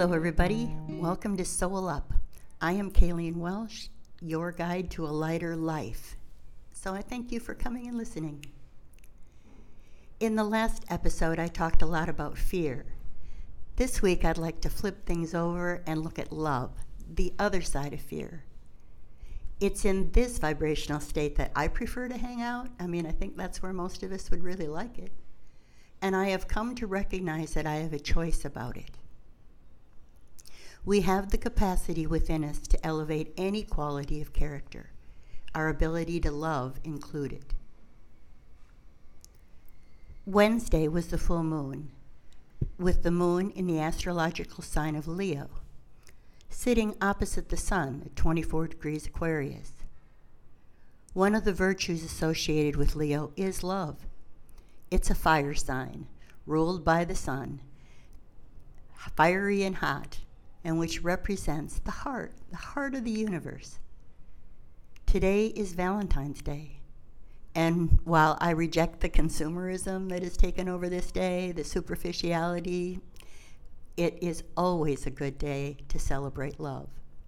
Hello, everybody. Welcome to Soul Up. I am Kayleen Welsh, your guide to a lighter life. So I thank you for coming and listening. In the last episode, I talked a lot about fear. This week, I'd like to flip things over and look at love, the other side of fear. It's in this vibrational state that I prefer to hang out. I think that's where most of us would really like it. And I have come to recognize that I have a choice about it. We have the capacity within us to elevate any quality of character, our ability to love included. Wednesday was the full moon, with the moon in the astrological sign of Leo, sitting opposite the sun at 24 degrees Aquarius. One of the virtues associated with Leo is love. It's a fire sign, ruled by the sun, fiery and hot, and which represents the heart of the universe. Today is Valentine's Day, and while I reject the consumerism that has taken over this day, the superficiality, it is always a good day to celebrate love.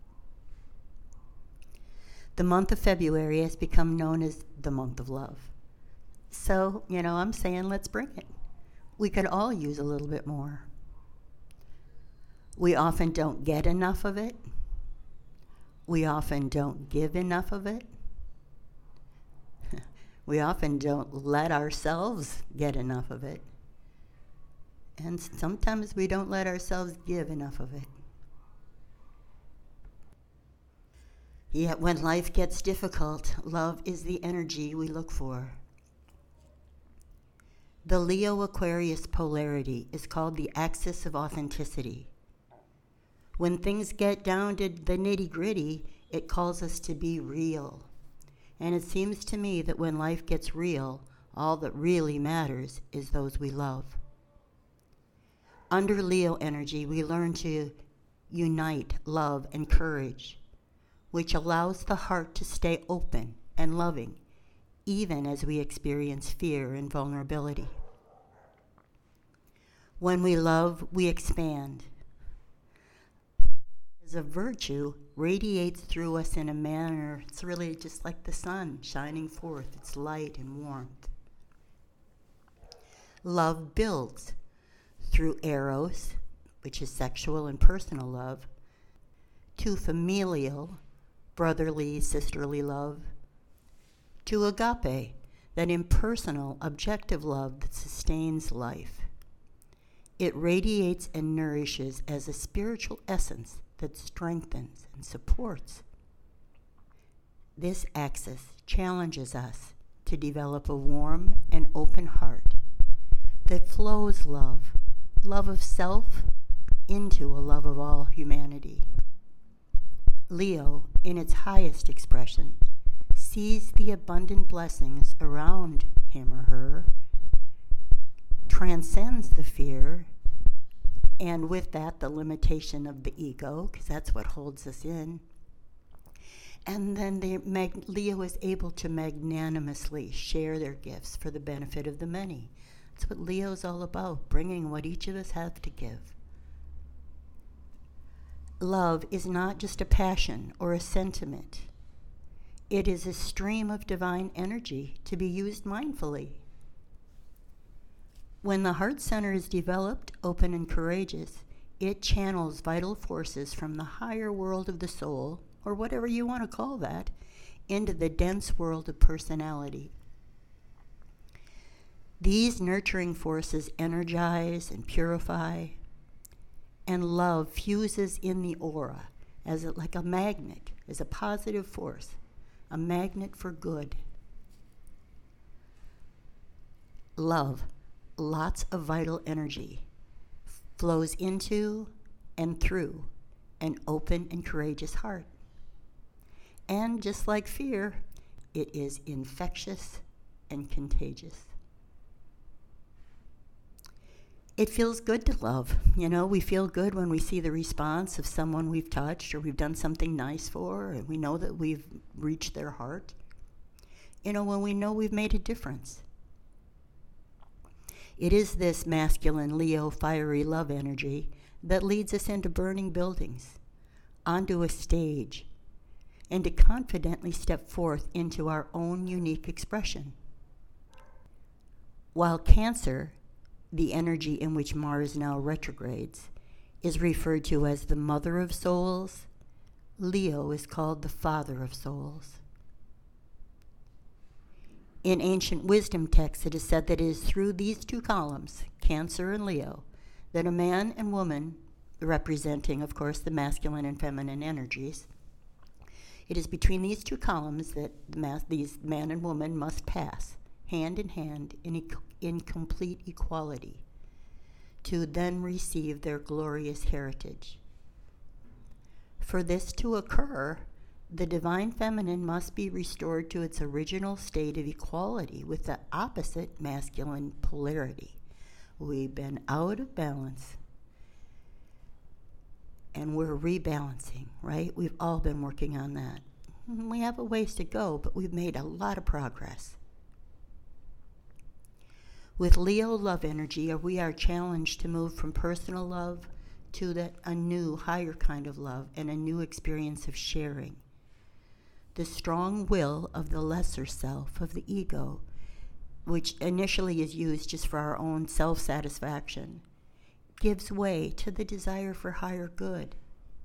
The month of February has become known as the month of love. So, I'm saying let's bring it. We could all use a little bit more. We often don't get enough of it. We often don't give enough of it. We often don't let ourselves get enough of it. And sometimes we don't let ourselves give enough of it. Yet when life gets difficult, love is the energy we look for. The Leo-Aquarius polarity is called the axis of authenticity. When things get down to the nitty-gritty, it calls us to be real. And it seems to me that when life gets real, all that really matters is those we love. Under Leo energy, we learn to unite love and courage, which allows the heart to stay open and loving, even as we experience fear and vulnerability. When we love, we expand. As a virtue radiates through us in a manner, it's really just like the sun shining forth its light and warmth. Love builds through eros, which is sexual and personal love, to familial, brotherly, sisterly love, to agape, that impersonal, objective love that sustains life. It radiates and nourishes as a spiritual essence that strengthens and supports. This axis challenges us to develop a warm and open heart that flows love of self into a love of all humanity. Leo, in its highest expression, sees the abundant blessings around him or her, transcends the fear, and with that, the limitation of the ego, because that's what holds us in. And then Leo is able to magnanimously share their gifts for the benefit of the many. That's what Leo's all about, bringing what each of us have to give. Love is not just a passion or a sentiment. It is a stream of divine energy to be used mindfully. When the heart center is developed, open, and courageous, it channels vital forces from the higher world of the soul, or whatever you want to call that, into the dense world of personality. These nurturing forces energize and purify, and love fuses in the aura like a magnet, as a positive force, a magnet for good. Love, lots of vital energy, flows into and through an open and courageous heart. And just like fear, it is infectious and contagious. It feels good to love. We feel good when we see the response of someone we've touched or we've done something nice for, and we know that we've reached their heart. When we know we've made a difference. It is this masculine Leo fiery love energy that leads us into burning buildings, onto a stage, and to confidently step forth into our own unique expression. While Cancer, the energy in which Mars now retrogrades, is referred to as the mother of souls, Leo is called the father of souls. In ancient wisdom texts, it is said that it is through these two columns, Cancer and Leo, that a man and woman, representing, of course, the masculine and feminine energies, it is between these two columns that these man and woman must pass, hand in hand, in complete equality, to then receive their glorious heritage. For this to occur, the divine feminine must be restored to its original state of equality with the opposite masculine polarity. We've been out of balance, and we're rebalancing, right? We've all been working on that. We have a ways to go, but we've made a lot of progress. With Leo love energy, we are challenged to move from personal love to a new, higher kind of love and a new experience of sharing. The strong will of the lesser self, of the ego, which initially is used just for our own self-satisfaction, gives way to the desire for higher good.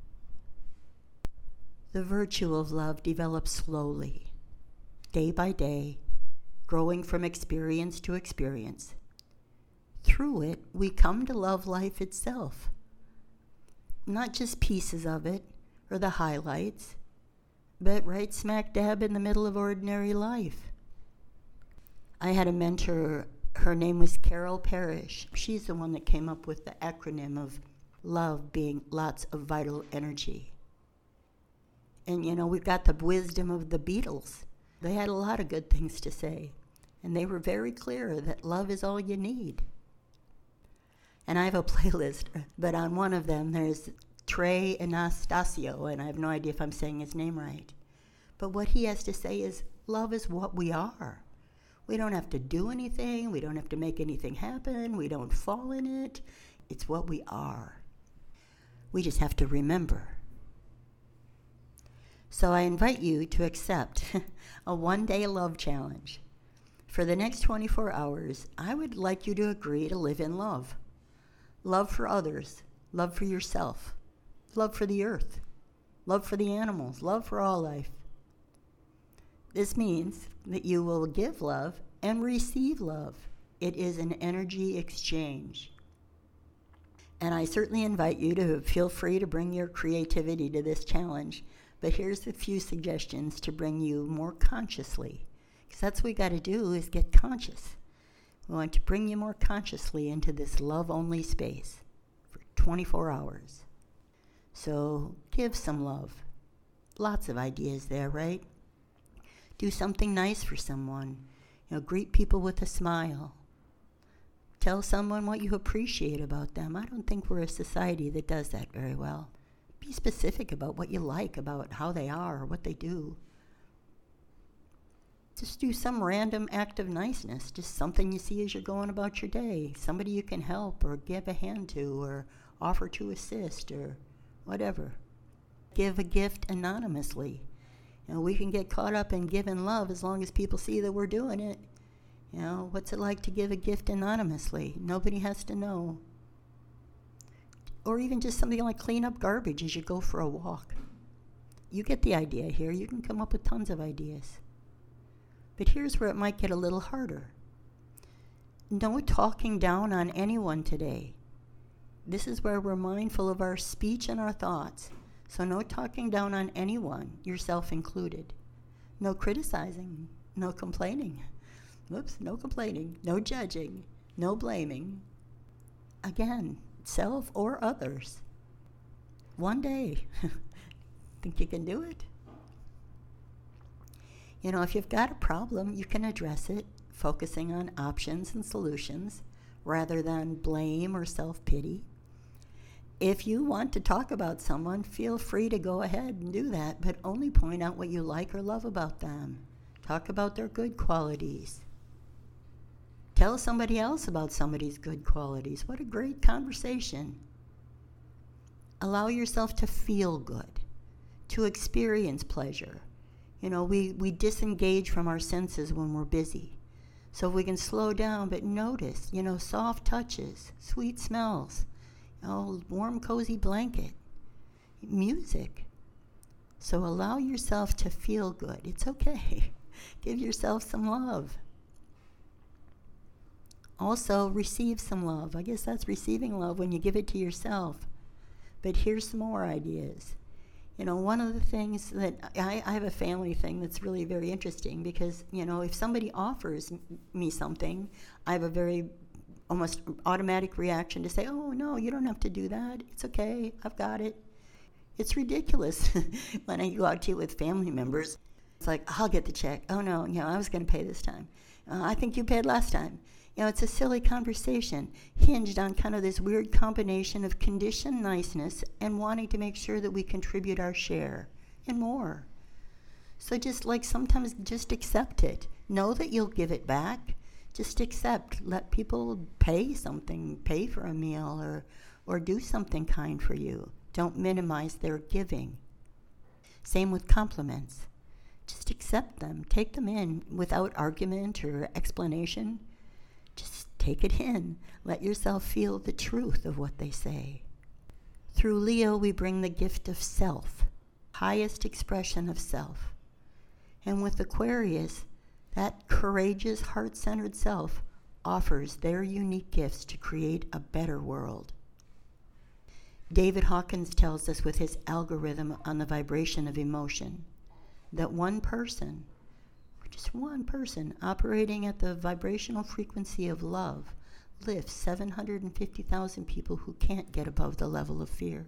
The virtue of love develops slowly, day by day, growing from experience to experience. Through it, we come to love life itself, not just pieces of it or the highlights, but right smack dab in the middle of ordinary life. I had a mentor, her name was Carol Parrish. She's the one that came up with the acronym of love being lots of vital energy. And we've got the wisdom of the Beatles. They had a lot of good things to say, and they were very clear that love is all you need. And I have a playlist, but on one of them there's Trey Anastasio, and I have no idea if I'm saying his name right. But what he has to say is, love is what we are. We don't have to do anything. We don't have to make anything happen. We don't fall in it. It's what we are. We just have to remember. So I invite you to accept a one-day love challenge. For the next 24 hours, I would like you to agree to live in love. Love for others, love for yourself, love for the earth, love for the animals, love for all life. This means that you will give love and receive love. It is an energy exchange. And I certainly invite you to feel free to bring your creativity to this challenge. But here's a few suggestions to bring you more consciously. Because that's what we got to do, is get conscious. We want to bring you more consciously into this love-only space for 24 hours. So give some love. Lots of ideas there, right? Do something nice for someone. Greet people with a smile. Tell someone what you appreciate about them. I don't think we're a society that does that very well. Be specific about what you like, about how they are, or what they do. Just do some random act of niceness, just something you see as you're going about your day, somebody you can help or give a hand to or offer to assist or whatever. Give a gift anonymously. We can get caught up in giving love as long as people see that we're doing it. What's it like to give a gift anonymously? Nobody has to know. Or even just something like clean up garbage as you go for a walk. You get the idea here. You can come up with tons of ideas. But here's where it might get a little harder. No talking down on anyone today. This is where we're mindful of our speech and our thoughts. So no talking down on anyone, yourself included. No criticizing, no complaining. No complaining, no judging, no blaming. Again, self or others. One day. Think you can do it? If you've got a problem, you can address it, focusing on options and solutions rather than blame or self-pity. If you want to talk about someone, feel free to go ahead and do that, but only point out what you like or love about them. Talk about their good qualities. Tell somebody else about somebody's good qualities. What a great conversation. Allow yourself to feel good, to experience pleasure. We disengage from our senses when we're busy. So if we can slow down but notice, soft touches, sweet smells, warm, cozy blanket, music. So allow yourself to feel good. It's okay. Give yourself some love. Also, receive some love. I guess that's receiving love when you give it to yourself. But here's some more ideas. One of the things that I have a family thing that's really very interesting because, if somebody offers me something, I have a very almost automatic reaction to say, oh, no, you don't have to do that. It's okay. I've got it. It's ridiculous when I go out to eat with family members. It's like, I'll get the check. Oh, no, I was going to pay this time. I think you paid last time. It's a silly conversation hinged on kind of this weird combination of conditioned niceness and wanting to make sure that we contribute our share and more. So sometimes just accept it. Know that you'll give it back. Just accept. Let people pay something, pay for a meal or do something kind for you. Don't minimize their giving. Same with compliments. Just accept them. Take them in without argument or explanation. Just take it in. Let yourself feel the truth of what they say. Through Leo, we bring the gift of self, highest expression of self. And with Aquarius, that courageous, heart-centered self offers their unique gifts to create a better world. David Hawkins tells us with his algorithm on the vibration of emotion that one person, just one person operating at the vibrational frequency of love lifts 750,000 people who can't get above the level of fear.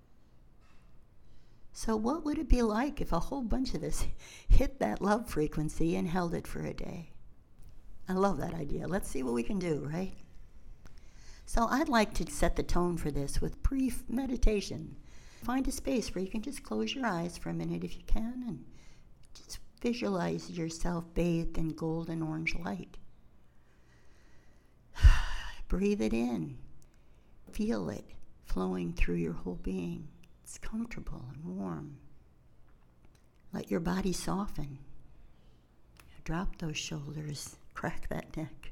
So what would it be like if a whole bunch of us hit that love frequency and held it for a day? I love that idea. Let's see what we can do, right? So I'd like to set the tone for this with brief meditation. Find a space where you can just close your eyes for a minute if you can and just visualize yourself bathed in golden orange light. Breathe it in. Feel it flowing through your whole being. It's comfortable and warm. Let your body soften. Drop those shoulders. Crack that neck.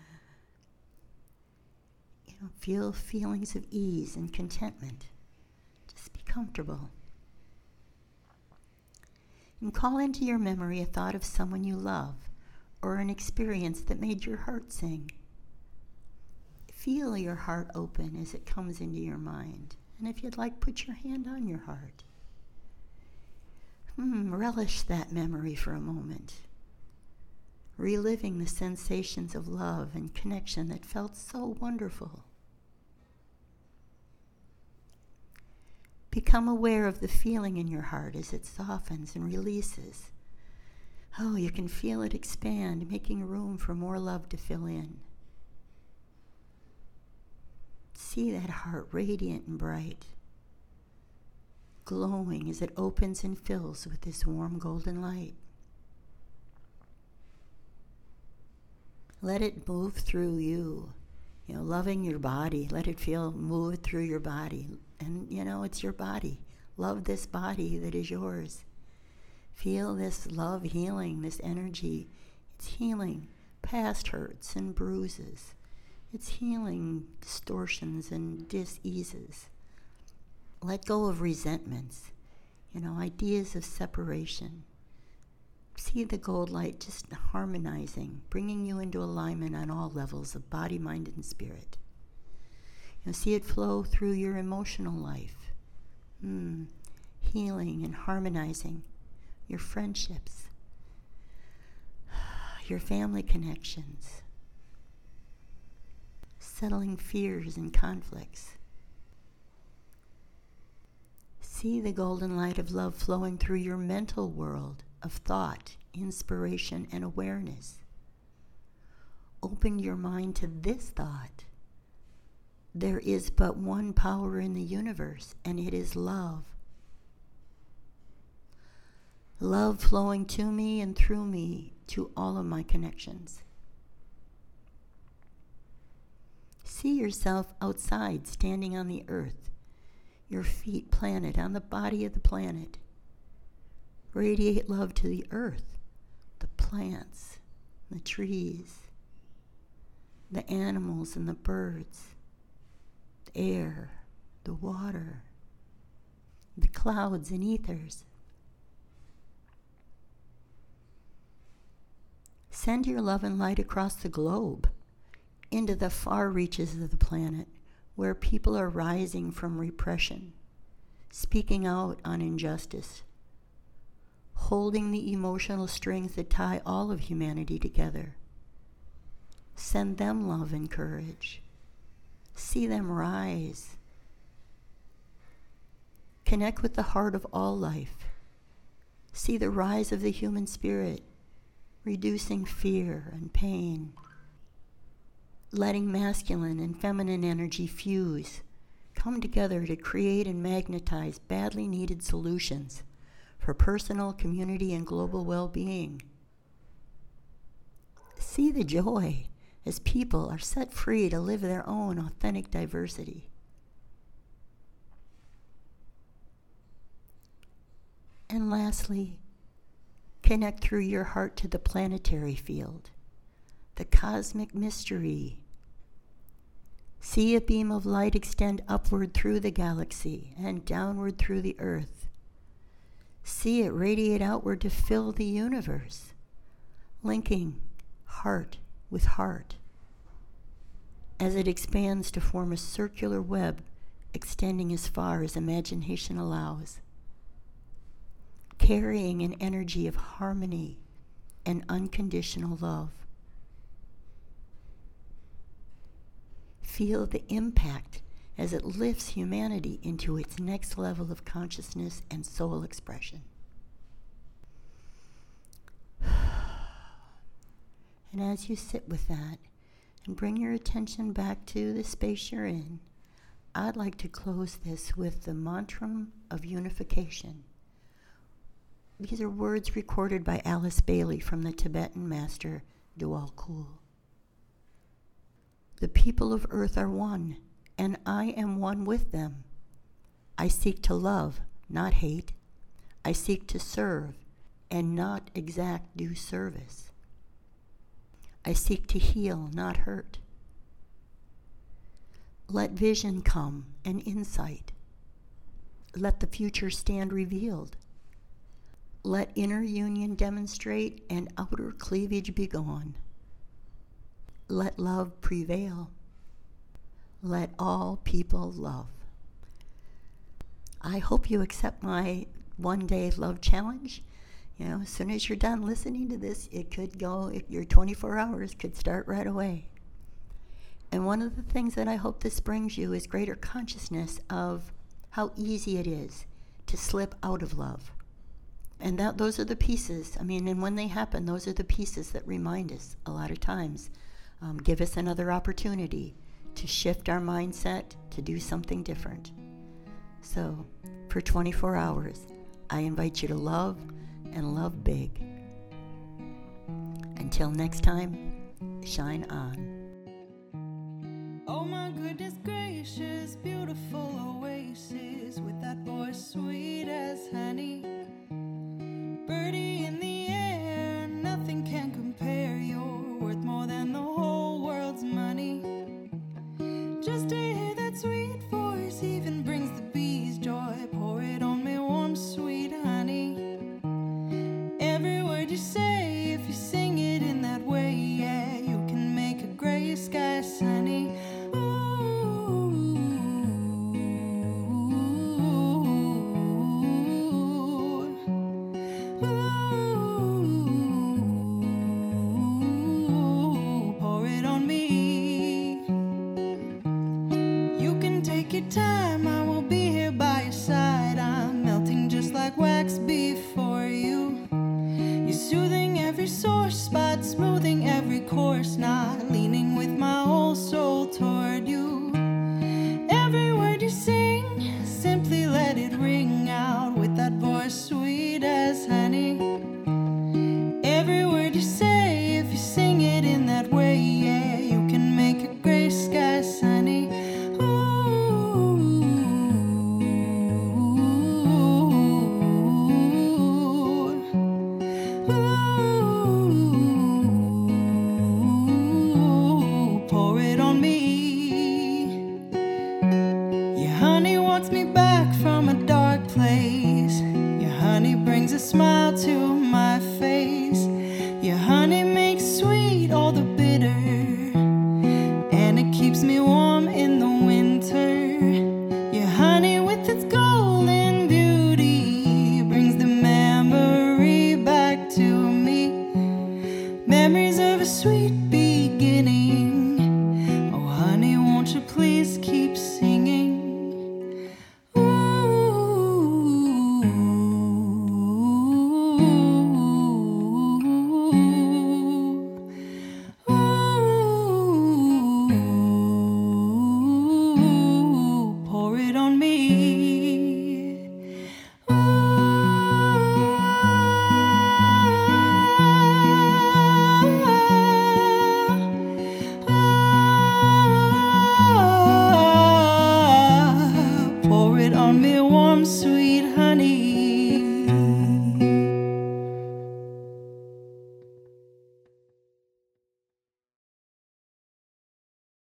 Feel feelings of ease and contentment. Just be comfortable. And call into your memory a thought of someone you love or an experience that made your heart sing. Feel your heart open as it comes into your mind. And if you'd like, put your hand on your heart. Relish that memory for a moment. Reliving the sensations of love and connection that felt so wonderful. Become aware of the feeling in your heart as it softens and releases. Oh, you can feel it expand, making room for more love to fill in. See that heart radiant and bright, glowing as it opens and fills with this warm golden light. Let it move through you, loving your body. Let it move through your body. And, it's your body. Love this body that is yours. Feel this love healing, this energy. It's healing past hurts and bruises. It's healing distortions and dis-eases. Let go of resentments, ideas of separation. See the gold light just harmonizing, bringing you into alignment on all levels of body, mind, and spirit. See it flow through your emotional life, healing and harmonizing your friendships, your family connections, settling fears and conflicts. See the golden light of love flowing through your mental world of thought, inspiration, and awareness. Open your mind to this thought. There is but one power in the universe, and it is love. Love flowing to me and through me to all of my connections. See yourself outside, standing on the earth. your feet planted on the body of the planet. Radiate love to the earth, the plants, the trees, the animals and the birds, the air, the water, the clouds and ethers. Send your love and light across the globe into the far reaches of the planet where people are rising from repression, speaking out on injustice, holding the emotional strings that tie all of humanity together. Send them love and courage. See them rise. Connect with the heart of all life. See the rise of the human spirit, reducing fear and pain, letting masculine and feminine energy fuse, come together to create and magnetize badly needed solutions for personal, community, and global well-being. See the joy as people are set free to live their own authentic diversity. And lastly, connect through your heart to the planetary field, the cosmic mystery. See a beam of light extend upward through the galaxy and downward through the earth. See it radiate outward to fill the universe, linking heart with heart as it expands to form a circular web extending as far as imagination allows, carrying an energy of harmony and unconditional love. Feel the impact as it lifts humanity into its next level of consciousness and soul expression. And as you sit with that and bring your attention back to the space you're in, I'd like to close this with the mantra of unification. These are words recorded by Alice Bailey from the Tibetan master Djwhal Khul. The people of earth are one, and I am one with them. I seek to love, not hate. I seek to serve, and not exact due service. I seek to heal, not hurt. Let vision come and insight. Let the future stand revealed. Let inner union demonstrate and outer cleavage be gone. Let love prevail. Let all people love. I hope you accept my one-day love challenge. As soon as you're done listening to this, it could go, your 24 hours could start right away. And one of the things that I hope this brings you is greater consciousness of how easy it is to slip out of love. And those are the pieces, and when they happen, those are the pieces that remind us a lot of times, give us another opportunity to shift our mindset, to do something different. So, for 24 hours, I invite you to love and love big. Until next time, shine on. Oh my goodness gracious, beautiful oasis with that voice sweet as honey. Birdie in the air, nothing can compare. You're worth more than the whole world's money. Just to hear that sweet voice even brings the bees joy. Pour it on me warm, sweet honey. Every word you say, if you sing it in that way, yeah, you can make a gray sky sunny. Ooh. sweet bee.